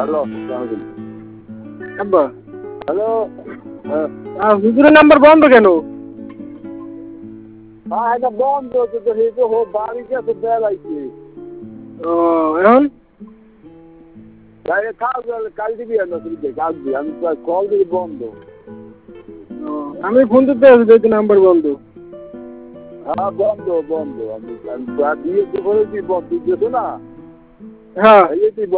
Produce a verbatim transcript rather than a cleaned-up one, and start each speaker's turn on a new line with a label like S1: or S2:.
S1: Hello
S2: আব্বা
S1: hello
S2: হ্যাঁ হুজুরের নাম্বার বন্ধ কেন?
S1: হ্যাঁ এটা বন্ধ তো এই তো বাড়িতে তো বেড়াইছে
S2: ও এখন
S1: বাইরে কাজ কাল দিবি না তুই কাজ দিবি আমি কল দিবি বন্ধ
S2: আমি ফোন দিতে আছি যেহেতু নাম্বার বন্ধ।
S1: হ্যাঁ বন্ধ বন্ধ আমি দিয়ে করে দিই বন্ধ দিয়েছো না
S2: হ্যাঁ
S1: তুই